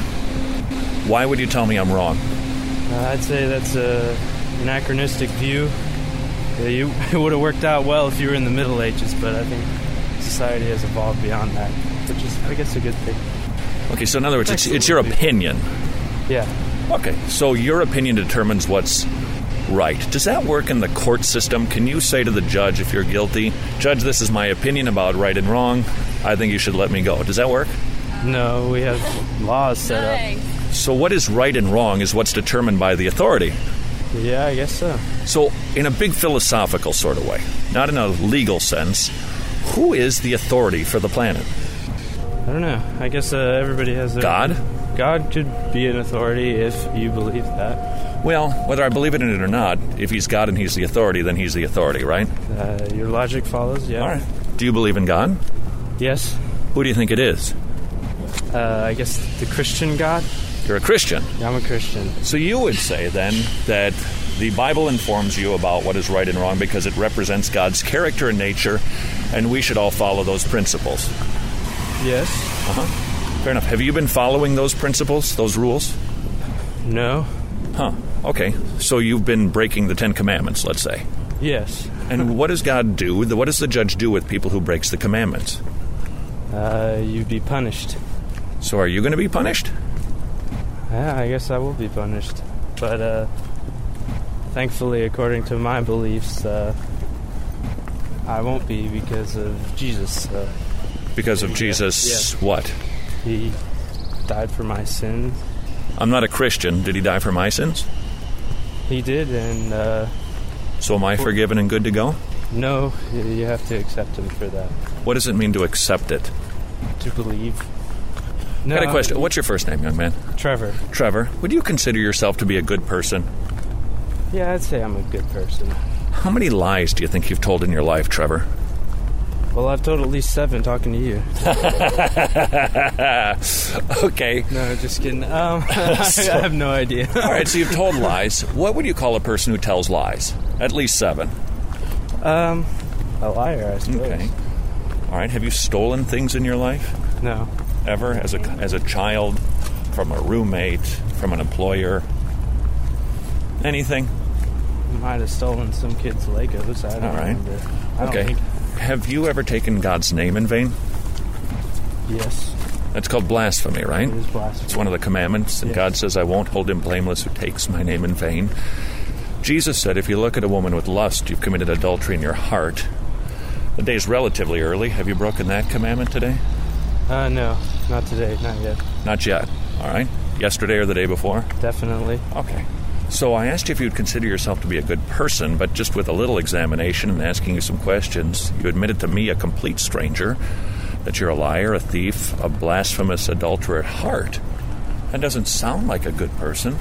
Why would you tell me I'm wrong? Uh, I'd say that's a anachronistic view. Yeah, you, it would have worked out well if you were in the Middle Ages, but I think society has evolved beyond that, which is, I guess, a good thing. Okay, so in other words, it's, it's your opinion. Yeah. Okay, so your opinion determines what's right. Does that work in the court system? Can you say to the judge, if you're guilty, Judge, this is my opinion about right and wrong, I think you should let me go. Does that work? No, we have laws set up. So what is right and wrong is what's determined by the authority. Yeah, I guess so. So in a big philosophical sort of way, not in a legal sense, who is the authority for the planet? I don't know. I guess uh, everybody has their... God? God could be an authority if you believe that. Well, whether I believe in it or not, if he's God and he's the authority, then he's the authority, right? Uh, your logic follows, yeah. All right. Do you believe in God? Yes. Who do you think it is? Uh, I guess the Christian God. You're a Christian. Yeah, I'm a Christian. So you would say, then, that the Bible informs you about what is right and wrong because it represents God's character and nature, and we should all follow those principles. Yes. Uh-huh. Fair enough. Have you been following those principles, those rules? No. Huh. Okay. So you've been breaking the Ten Commandments, let's say. Yes. And what does God do? What does the judge do with people who breaks the commandments? Uh, you'd be punished. So are you going to be punished? Yeah, I guess I will be punished. But, uh, thankfully, according to my beliefs, uh, I won't be because of Jesus. So. Because of Jesus, yeah. What? He died for my sins. I'm not a Christian. Did he die for my sins? He did, and... Uh, so am I forgiven and good to go? No, you have to accept him for that. What does it mean to accept it? To believe. No, I got a question. What's your first name, young man? Trevor. Trevor. Would you consider yourself to be a good person? Yeah, I'd say I'm a good person. How many lies do you think you've told in your life, Trevor? Well, I've told at least seven talking to you. Okay. No, just kidding. Um, so, I have no idea. All right, so you've told lies. What would you call a person who tells lies? At least seven. Um, a liar, I suppose. Okay. All right, have you stolen things in your life? No. Ever? As a, as a child? From a roommate? From an employer? Anything? Might have stolen some kid's Legos. I don't All right. remember. I don't okay. think... Have you ever taken God's name in vain? Yes. That's called blasphemy, right? It is blasphemy. It's one of the commandments, and yes. God says, I won't hold him blameless who takes my name in vain. Jesus said, if you look at a woman with lust, you've committed adultery in your heart. The day's relatively early. Have you broken that commandment today? Uh, no, not today, not yet. Not yet. All right. Yesterday or the day before? Definitely. Okay. So I asked you if you'd consider yourself to be a good person, but just with a little examination and asking you some questions, you admitted to me, a complete stranger, that you're a liar, a thief, a blasphemous adulterer at heart. That doesn't sound like a good person.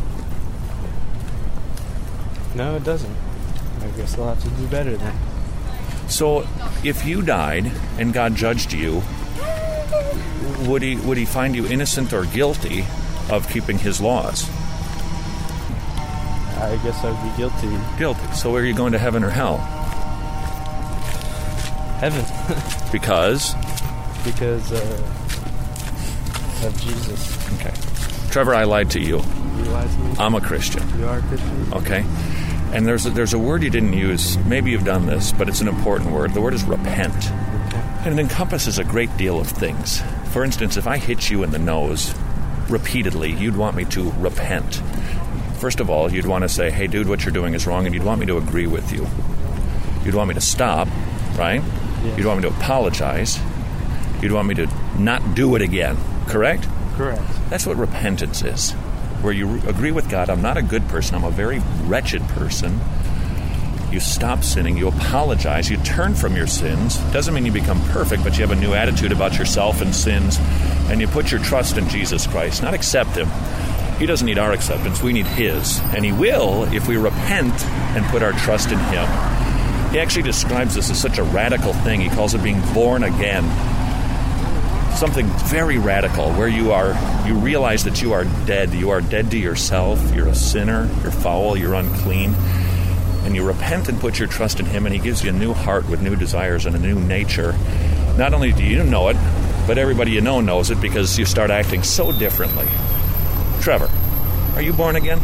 No, it doesn't. I guess I'll have to do better then. So if you died and God judged you, would he would he find you innocent or guilty of keeping his laws? I guess I'd be guilty. Guilty. So are you going to heaven or hell? Heaven. Because? Because uh, of Jesus. Okay. Trevor, I lied to you. You lied to me? I'm a Christian. You are a Christian? Okay. And there's a, there's a word you didn't use. Maybe you've done this, but it's an important word. The word is repent. Okay. And it encompasses a great deal of things. For instance, if I hit you in the nose repeatedly, you'd want me to repent. First of all, you'd want to say, hey, dude, what you're doing is wrong, and you'd want me to agree with you. You'd want me to stop, right? Yes. You'd want me to apologize. You'd want me to not do it again, correct? Correct. That's what repentance is, where you re- agree with God, I'm not a good person, I'm a very wretched person. You stop sinning, you apologize, you turn from your sins. Doesn't mean you become perfect, but you have a new attitude about yourself and sins, and you put your trust in Jesus Christ, not accept him. He doesn't need our acceptance, we need his. And he will if we repent and put our trust in him. He actually describes this as such a radical thing. He calls it being born again. Something very radical, where you are, you realize that you are dead. You are dead to yourself. You're a sinner. You're foul. You're unclean. And you repent and put your trust in him, and he gives you a new heart with new desires and a new nature. Not only do you know it, but everybody you know knows it, because you start acting so differently. Trevor, are you born again?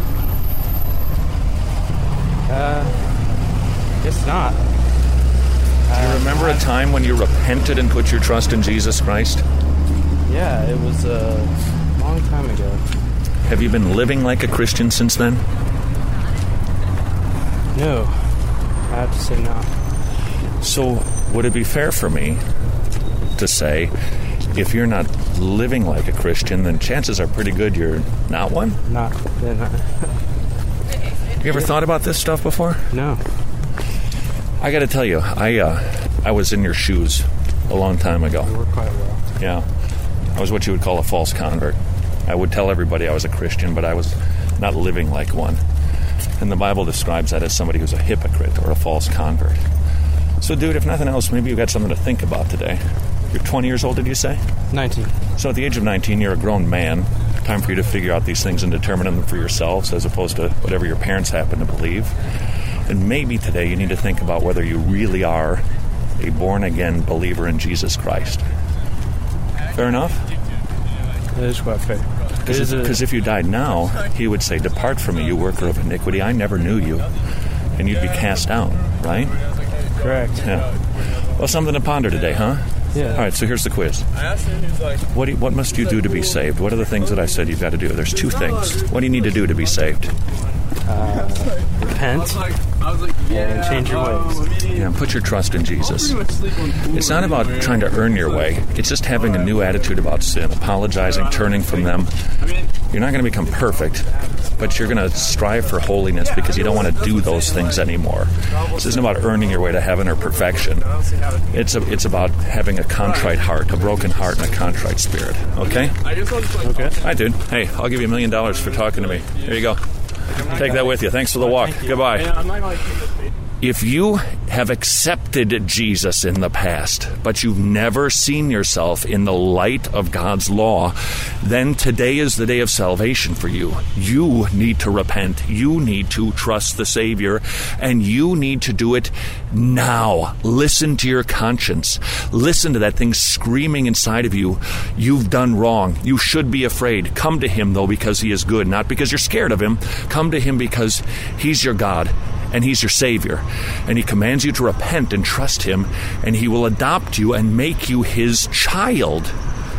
Uh, guess not. Do you remember a time when you repented and put your trust in Jesus Christ? Yeah, it was a long time ago. Have you been living like a Christian since then? No. I have to say no. So, would it be fair for me to say, if you're not living like a Christian, then chances are pretty good you're not one? Not. Then not. You ever thought about this stuff before? No. I got to tell you, I uh, I was in your shoes a long time ago. You were quite well. Yeah. I was what you would call a false convert. I would tell everybody I was a Christian, but I was not living like one. And the Bible describes that as somebody who's a hypocrite or a false convert. So, dude, if nothing else, maybe you've got something to think about today. You're twenty years old, did you say? nineteen. So at the age of nineteen, you're a grown man. Time for you to figure out these things and determine them for yourselves, as opposed to whatever your parents happen to believe. And maybe today you need to think about whether you really are a born-again believer in Jesus Christ. Fair enough? That is quite fair. Because if you died now, he would say, depart from me, you worker of iniquity. I never knew you. And you'd be cast out, right? Correct. Yeah. Well, something to ponder today, huh? Yeah. All right, so here's the quiz. What do you, what must you do to be saved? What are the things that I said you've got to do? There's two things. What do you need to do to be saved? Uh, repent and change your ways. Yeah, put your trust in Jesus. It's not about trying to earn your way. It's just having a new attitude about sin, apologizing, turning from them. You're not going to become perfect, but you're going to strive for holiness because you don't want to do those things anymore. This isn't about earning your way to heaven or perfection. It's a, it's about having a contrite heart, a broken heart, and a contrite spirit. Okay? Okay. Hi, dude. Hey, I'll give you a million dollars for talking to me. Here you go. Take that with you. Thanks for the walk. Goodbye. If you have accepted Jesus in the past, but you've never seen yourself in the light of God's law, then today is the day of salvation for you. You need to repent. You need to trust the Savior, and you need to do it now. Listen to your conscience. Listen to that thing screaming inside of you. You've done wrong. You should be afraid. Come to Him, though, because He is good, not because you're scared of Him. Come to Him because He's your God. And He's your Savior. And He commands you to repent and trust Him, and He will adopt you and make you His child.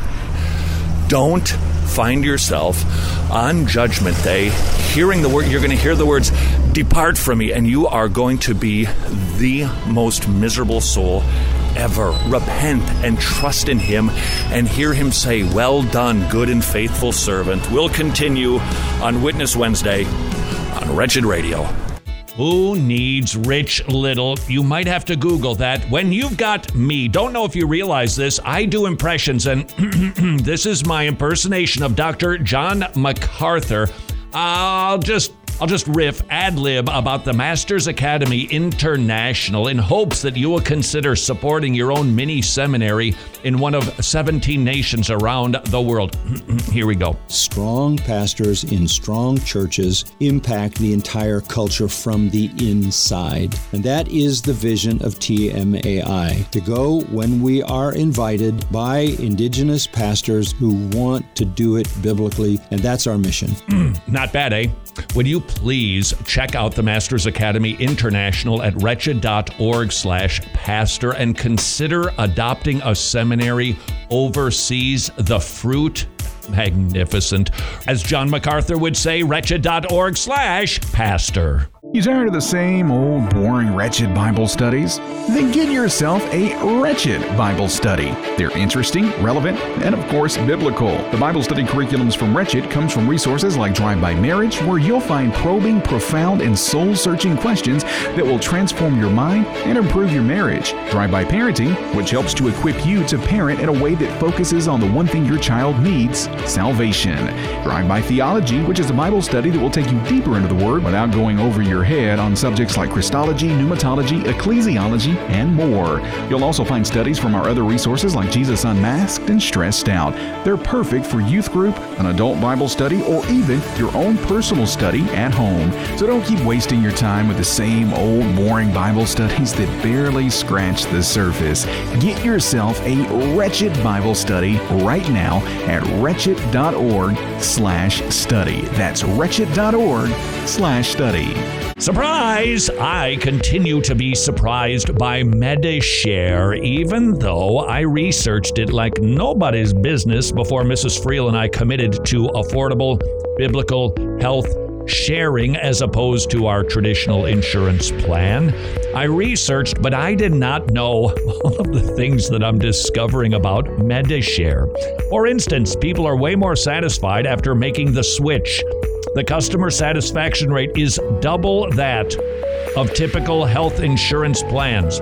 Don't find yourself on Judgment Day hearing the word. You're going to hear the words, "Depart from me," and you are going to be the most miserable soul ever. Repent and trust in Him and hear Him say, "Well done, good and faithful servant." We'll continue on Witness Wednesday on Wretched Radio. Who needs Rich Little? You might have to Google that. When you've got me, don't know if you realize this, I do impressions, and this is my impersonation of Doctor John MacArthur. I'll just I'll just riff ad-lib about the Masters Academy International in hopes that you will consider supporting your own mini seminary in one of seventeen nations around the world. Here we go. Strong pastors in strong churches impact the entire culture from the inside. And that is the vision of T M A I, to go when we are invited by indigenous pastors who want to do it biblically, and that's our mission. Not bad, eh? Would you please check out the Masters Academy International at wretched.org slash pastor and consider adopting a seminary overseas? The fruit magnificent. As John MacArthur would say, wretched.org slash pastor. You tired of the same old, boring, wretched Bible studies? Then get yourself a Wretched Bible Study. They're interesting, relevant, and of course, biblical. The Bible study curriculums from Wretched comes from resources like Drive-By Marriage, where you'll find probing, profound, and soul-searching questions that will transform your mind and improve your marriage. Drive-By Parenting, which helps to equip you to parent in a way that focuses on the one thing your child needs, salvation. Drive-By Theology, which is a Bible study that will take you deeper into the Word without going over your head on subjects like Christology, pneumatology, ecclesiology, and more. You'll also find studies from our other resources like Jesus Unmasked and Stressed Out. They're perfect for youth group, an adult Bible study, or even your own personal study at home. So don't keep wasting your time with the same old boring Bible studies that barely scratch the surface. Get yourself a Wretched Bible Study right now at wretched.org slash study. That's wretched.org slash study. Surprise! I continue to be surprised by Medi-Share, even though I researched it like nobody's business before Missus Friel and I committed to affordable, biblical health sharing as opposed to our traditional insurance plan. I researched, but I did not know all of the things that I'm discovering about Medi-Share. For instance, people are way more satisfied after making the switch. The customer satisfaction rate is double that of typical health insurance plans.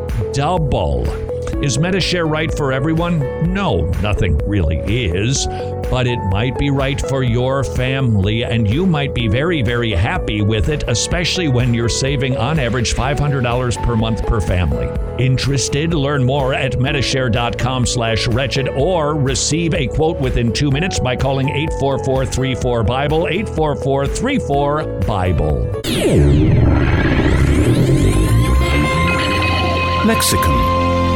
Double. Is Medi-Share right for everyone? No, nothing really is, but it might be right for your family, and you might be very, very happy with it, especially when you're saving on average five hundred dollars per month per family. Interested? Learn more at medishare.com slash wretched or receive a quote within two minutes by calling eight four four, three four, BIBLE, eight four four, three four, BIBLE. Lexicon.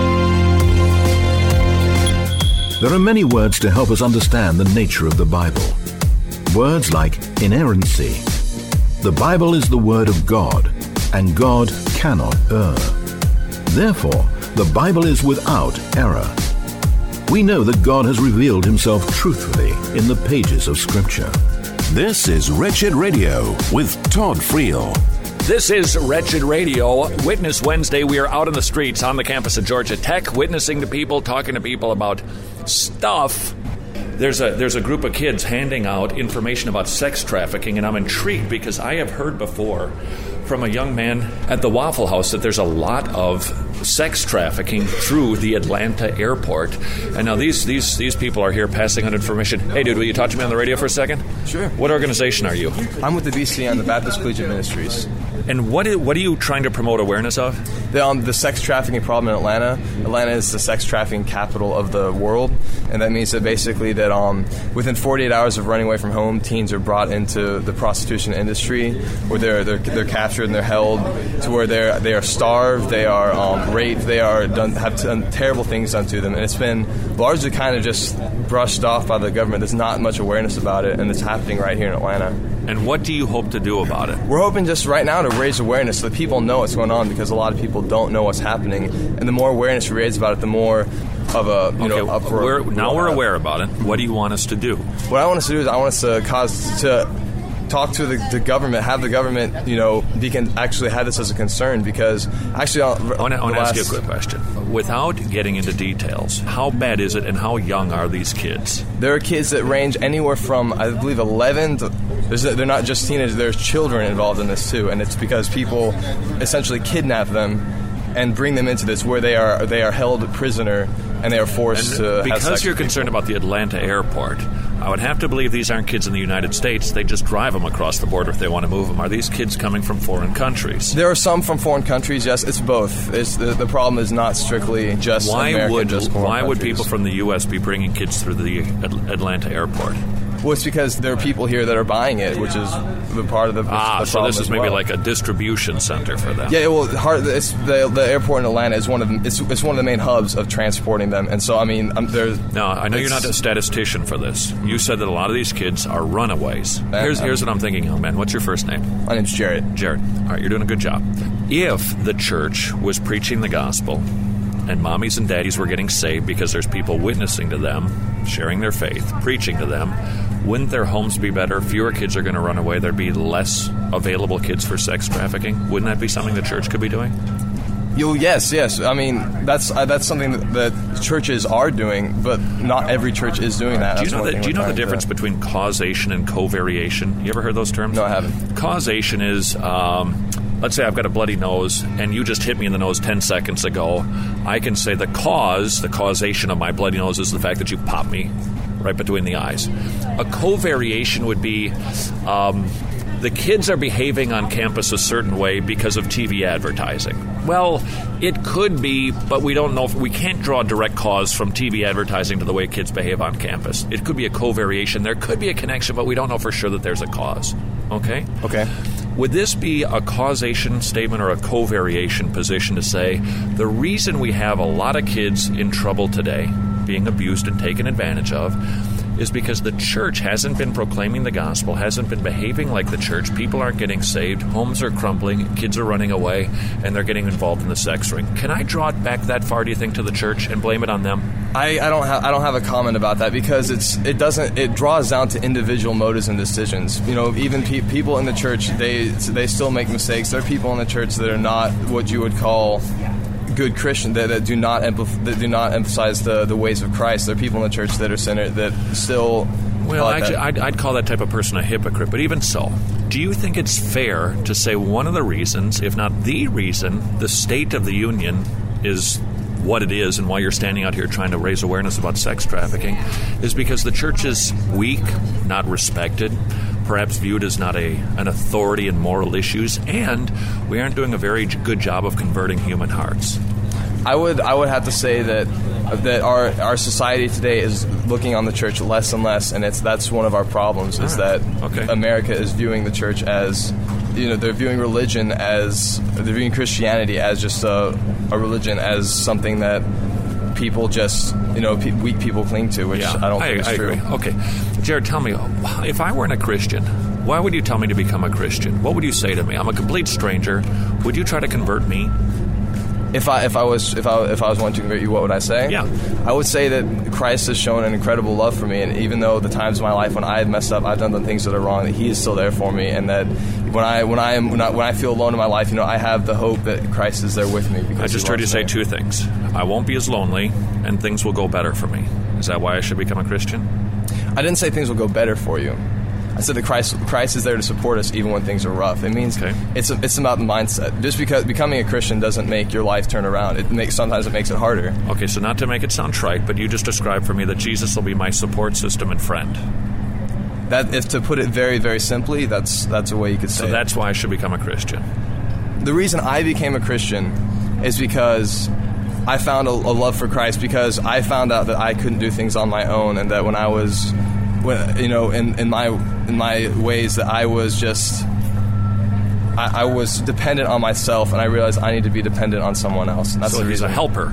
There are many words to help us understand the nature of the Bible. Words like inerrancy. The Bible is the Word of God, and God cannot err. Therefore, the Bible is without error. We know that God has revealed Himself truthfully in the pages of Scripture. This is Wretched Radio with Todd Friel. This is Wretched Radio. Witness Wednesday. We are out on the streets on the campus of Georgia Tech, witnessing to people, talking to people about stuff there's a there's a group of kids handing out information about sex trafficking, and I'm intrigued because I have heard before from a young man at the Waffle House that there's a lot of sex trafficking through the Atlanta airport. And now these these these people are here passing on information. Hey, dude, will you talk to me on the radio for a second? Sure. What organization are you? I'm with the B C N, the Baptist Collegiate Ministries. And what is, what are you trying to promote awareness of? The, um, the sex trafficking problem in Atlanta. Atlanta is the sex trafficking capital of the world, and that means that basically that um, within forty-eight hours of running away from home, teens are brought into the prostitution industry, where they're they're, they're captured and they're held to where they're they are starved, they are um, raped, they are done have done terrible things done to them, and it's been largely kind of just brushed off by the government. There's not much awareness about it, and it's happening right here in Atlanta. And what do you hope to do about it? We're hoping just right now to raise awareness so that people know what's going on, because a lot of people don't know what's happening. And the more awareness we raise about it, the more of a, you okay, know, uproar. We're, now we're aware about it. What do you want us to do? What I want us to do is I want us to cause to talk to the, the government, have the government, you know, be can actually have this as a concern, because actually I want to ask you a quick question. Without getting into details, how bad is it and how young are these kids? There are kids that range anywhere from, I believe, eleven to, they're not just teenagers, there's children involved in this too, and it's because people essentially kidnap them and bring them into this where they are they are held prisoner and they are forced and to because have sex. You're concerned about the Atlanta airport, I would have to believe these aren't kids in the United States. They just drive them across the border if they want to move them. Are these kids coming from foreign countries? There are some from foreign countries, yes. It's both. It's, the, the problem is not strictly just why American, would, just foreign Why would countries. people from the U S be bringing kids through the Atlanta airport? Well, it's because there are people here that are buying it, which is the part of the, ah. the So problem this is as maybe well. like a distribution center for them. Yeah, well, hard, it's the the airport in Atlanta is one of the, it's it's one of the main hubs of transporting them, and so I mean, um, there's. Now I know you're not a statistician for this. You said that a lot of these kids are runaways. Here's here's what I'm thinking, young man. What's your first name? My name's Jared. Jared. All right, you're doing a good job. If the church was preaching the gospel, and mommies and daddies were getting saved because there's people witnessing to them, sharing their faith, preaching to them, wouldn't their homes be better? Fewer kids are going to run away. There'd be less available kids for sex trafficking. Wouldn't that be something the church could be doing? You, yes, yes. I mean, that's uh, that's something that, that churches are doing, but not every church is doing that. Do you That's know, one the, thing do you we're know the trying to- difference between causation and covariation? You ever heard those terms? No, I haven't. Causation is, um, let's say I've got a bloody nose, and you just hit me in the nose ten seconds ago. I can say the cause, the causation of my bloody nose is the fact that you popped me right between the eyes. A covariation would be um, the kids are behaving on campus a certain way because of T V advertising. Well, it could be, but we don't know. If, we can't draw a direct cause from T V advertising to the way kids behave on campus. It could be a covariation. There could be a connection, but we don't know for sure that there's a cause. Okay? Okay. Would this be a causation statement or a covariation position to say the reason we have a lot of kids in trouble today, being abused and taken advantage of, is because the church hasn't been proclaiming the gospel, hasn't been behaving like the church, people aren't getting saved, homes are crumbling, kids are running away, and they're getting involved in the sex ring. Can I draw it back that far, do you think, to the church and blame it on them? I, I don't have I don't have a comment about that, because it's it doesn't it draws down to individual motives and decisions. You know, even pe- people in the church, they they still make mistakes. There are people in the church that are not what you would call good Christian, that, that do not emph- that do not emphasize the, the ways of Christ. There are people in the church that are sinner that still. Well, like actually, that. I'd, I'd call that type of person a hypocrite. But even so, do you think it's fair to say one of the reasons, if not the reason, the state of the union is what it is and why you're standing out here trying to raise awareness about sex trafficking is because the church is weak, not respected, perhaps viewed as not a an authority in moral issues, and we aren't doing a very good job of converting human hearts? I would I would have to say that that our our society today is looking on the church less and less, and it's that's one of our problems is right. that okay. America is viewing the church as, you know, they're viewing religion as they're viewing Christianity as just a, a religion, as something that people just, you know, pe- weak people cling to, which yeah, I don't I, think is I true. Agree. Okay, Jared, tell me, if I weren't a Christian, why would you tell me to become a Christian? What would you say to me? I'm a complete stranger. Would you try to convert me? If I if I was if I if I was wanting to convert you, what would I say? Yeah, I would say that Christ has shown an incredible love for me, and even though the times of my life when I have messed up, I've done the things that are wrong, that He is still there for me, and that when I when I am when I, when I feel alone in my life, you know, I have the hope that Christ is there with me. Because I just He heard you loves say me. two things. I won't be as lonely, and things will go better for me. Is that why I should become a Christian? I didn't say things will go better for you. I said that Christ Christ is there to support us even when things are rough. It means okay. it's a, it's about the mindset. Just because becoming a Christian doesn't make your life turn around. It makes sometimes it makes it harder. Okay, so not to make it sound trite, but you just described for me that Jesus will be my support system and friend. That, if to put it very, very simply, that's that's a way you could say so it. So that's why I should become a Christian. The reason I became a Christian is because I found a, a love for Christ, because I found out that I couldn't do things on my own, and that when I was, when, you know, in, in my in my ways, that I was just, I, I was dependent on myself, and I realized I need to be dependent on someone else. And that's so the he's reason. a helper.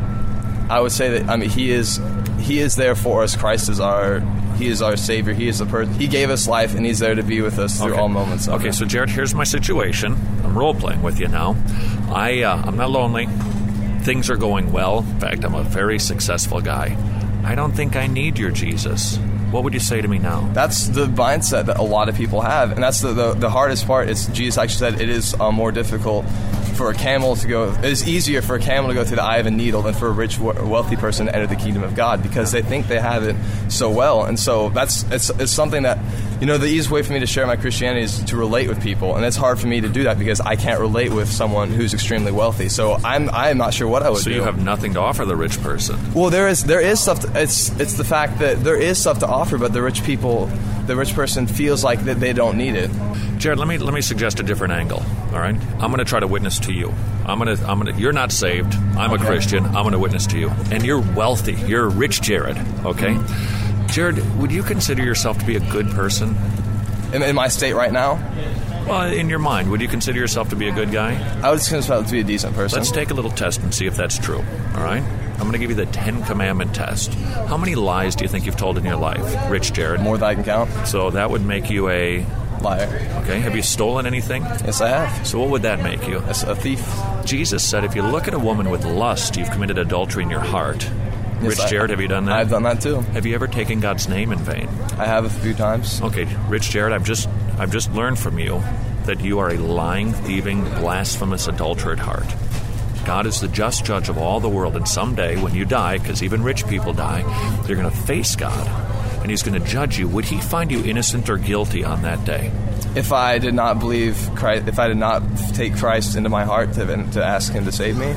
I would say that, I mean, he is he is there for us. Christ is our he is our Savior. He is the person. He gave us life, and he's there to be with us through okay. all moments of Okay, it. so Jared, here's my situation. I'm role-playing with you now. I, uh, I'm not lonely. Things are going well. In fact, I'm a very successful guy. I don't think I need your Jesus. What would you say to me now? That's the mindset that a lot of people have, and that's the the, the hardest part. It's Jesus actually said it is uh, more difficult for a camel to go. It is easier for a camel to go through the eye of a needle than for a rich, wealthy person to enter the kingdom of God, because they think they have it so well. And so that's it's it's something that, you know, the easiest way for me to share my Christianity is to relate with people, and it's hard for me to do that because I can't relate with someone who's extremely wealthy. So I'm I'm not sure what I would so do. So you have nothing to offer the rich person. Well, there is there is stuff. To, it's it's the fact that there is stuff to offer, but the rich people, the rich person feels like that they don't need it. Jared, let me let me suggest a different angle. All right, I'm going to try to witness to you. I'm going to I'm going to. You're not saved. I'm okay. a Christian. I'm going to witness to you, and you're wealthy. You're rich, Jared. Okay, mm-hmm. Jared, would you consider yourself to be a good person? In, in my state right now? Well, in your mind, would you consider yourself to be a good guy? I would consider myself to be a decent person. Let's take a little test and see if that's true. All right? I'm going to give you the Ten Commandment test. How many lies do you think you've told in your life, Rich Jared? More than I can count. So that would make you a liar. Okay. Have you stolen anything? Yes, I have. So what would that make you? As a thief. Jesus said, if you look at a woman with lust, you've committed adultery in your heart. Yes, Rich Jared, I, have you done that? I've done that too. Have you ever taken God's name in vain? I have a few times. Okay, Rich Jared, I've just I've just learned from you that you are a lying, thieving, blasphemous adulterer at heart. God is the just judge of all the world, and someday when you die, because even rich people die, you're going to face God, and he's going to judge you. Would he find you innocent or guilty on that day? If I did not believe Christ, if I did not take Christ into my heart to, to ask him to save me,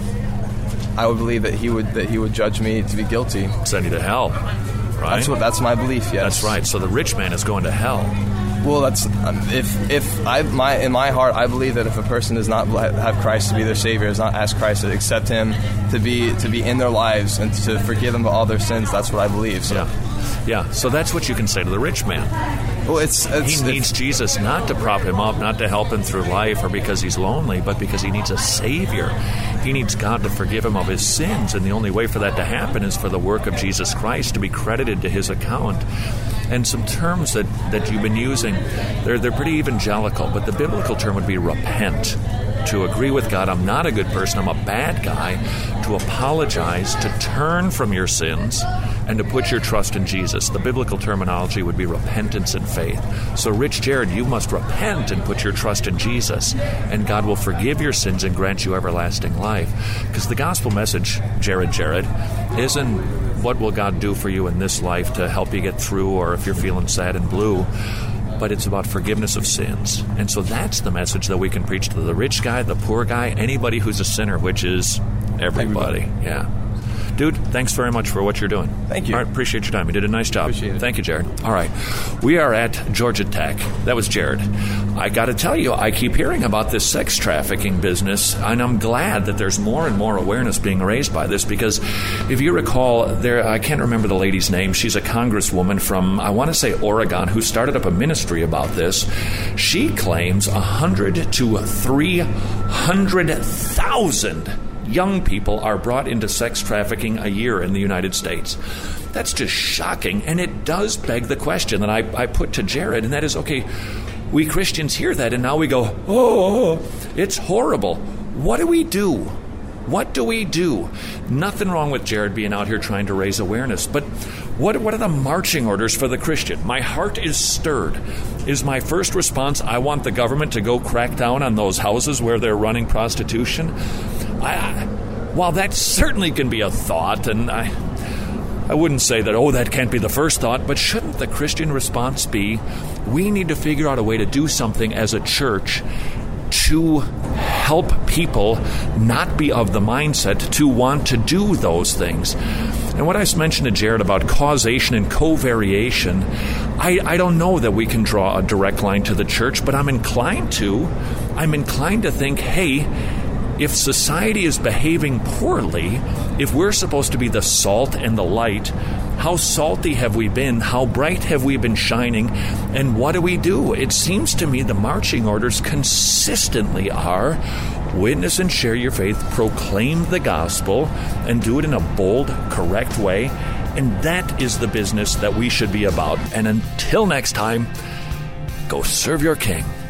I would believe that he would that he would judge me to be guilty. Send you to hell, right? That's what that's my belief. Yes, that's right. So the rich man is going to hell. Well, that's um, if if I my in my heart I believe that if a person does not have Christ to be their Savior, does not ask Christ to accept Him to be to be in their lives and to forgive them of all their sins, that's what I believe. So. Yeah, yeah. So that's what you can say to the rich man. Well, it's, it's he needs it's, Jesus not to prop him up, not to help him through life, or because he's lonely, but because he needs a Savior. He needs God to forgive him of his sins, and the only way for that to happen is for the work of Jesus Christ to be credited to his account. And some terms that, that you've been using, they're they're pretty evangelical, but the biblical term would be repent. To agree with God, I'm not a good person, I'm a bad guy. To apologize, to turn from your sins, and to put your trust in Jesus. The biblical terminology would be repentance and faith. So, Rich Jared, you must repent and put your trust in Jesus, and God will forgive your sins and grant you everlasting life. Because the gospel message, Jared Jared, isn't what will God do for you in this life to help you get through, or if you're feeling sad and blue, but it's about forgiveness of sins. And so that's the message that we can preach to the rich guy, the poor guy, anybody who's a sinner, which is everybody. everybody. Yeah. Dude, thanks very much for what you're doing. Thank you. All right, appreciate your time. You did a nice job. Appreciate it. Thank you, Jared. All right. We are at Georgia Tech. That was Jared. I got to tell you, I keep hearing about this sex trafficking business, and I'm glad that there's more and more awareness being raised by this, because if you recall, there I can't remember the lady's name. She's a congresswoman from, I want to say, Oregon, who started up a ministry about this. She claims one hundred to three hundred thousand young people are brought into sex trafficking a year in the United States. That's just shocking, and it does beg the question that I, I put to Jared, and that is, okay, we Christians hear that, and now we go, oh, it's horrible. What do we do? What do we do? Nothing wrong with Jared being out here trying to raise awareness, but what, what are the marching orders for the Christian? My heart is stirred. Is my first response, I want the government to go crack down on those houses where they're running prostitution? I, while that certainly can be a thought, and I, I wouldn't say that, oh, that can't be the first thought, but shouldn't the Christian response be, we need to figure out a way to do something as a church to help people not be of the mindset to want to do those things. And what I mentioned to Jared about causation and covariation, I, I don't know that we can draw a direct line to the church, but I'm inclined to. I'm inclined to think, hey, if society is behaving poorly, if we're supposed to be the salt and the light, how salty have we been? How bright have we been shining? And what do we do? It seems to me the marching orders consistently are witness and share your faith, proclaim the gospel, and do it in a bold, correct way. And that is the business that we should be about. And until next time, go serve your King.